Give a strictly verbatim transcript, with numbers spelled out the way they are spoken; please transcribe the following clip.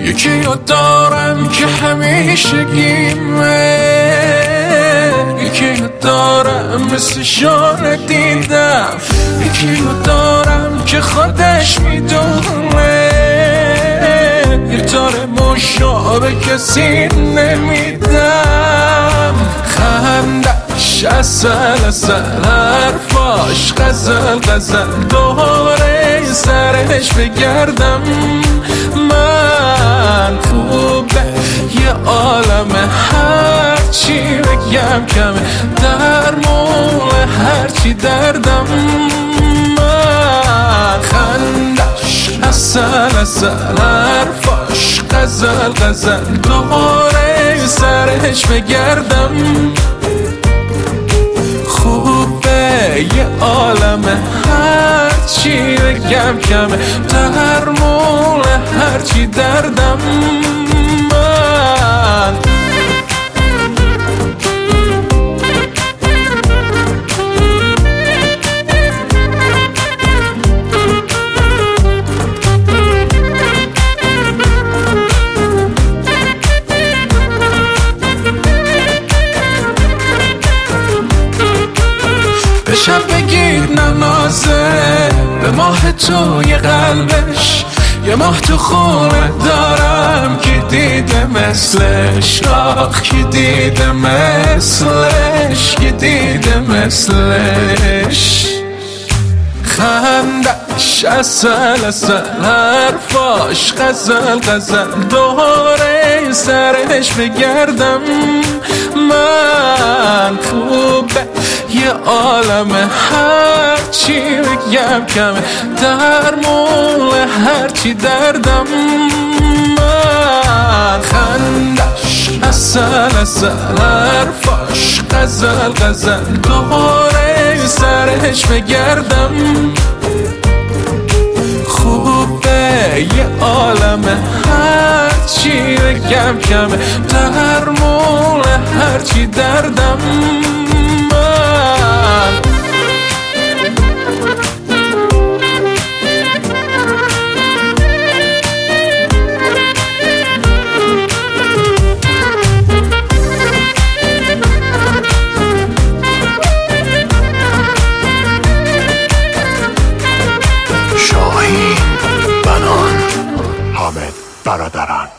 یکی رو دارم که همیشه گیمه، یکی رو دارم مثل شانه دیدم، یکی رو دارم که خودش میدونه یه تار مشابه کسی نمیدم. خندش اصل اصل حرفاش غزل غزل دوره سرش بگردم. من خوبه یه عالم هرچی بگم کمه، درمون هرچی دردم. من خندش اصل اصل حرفاش غزل غزل دوره سرش بگردم. خوبه یه عالم هرچی بگم کمه، درمون هرچی دردم. من به شب بگید ننازه، به ماه تو یه قلبش، یه ماه تو خونه دارم که دیده مثلش، آخ که دیده مثلش، که دیده مثلش. خندش اصل اصل حرفاش غزل غزل دوره سرش بگردم. من خوبه یه عالم هرچی بگم کمه، درمون هرچی دردم. من خندش اصل اصل حرفاش غزل غزل دوره سرش بگردم. خوبه یه عالم هرچی بگم کمه، درمون هرچی دردم. من شاهین بنان، حامد برادران.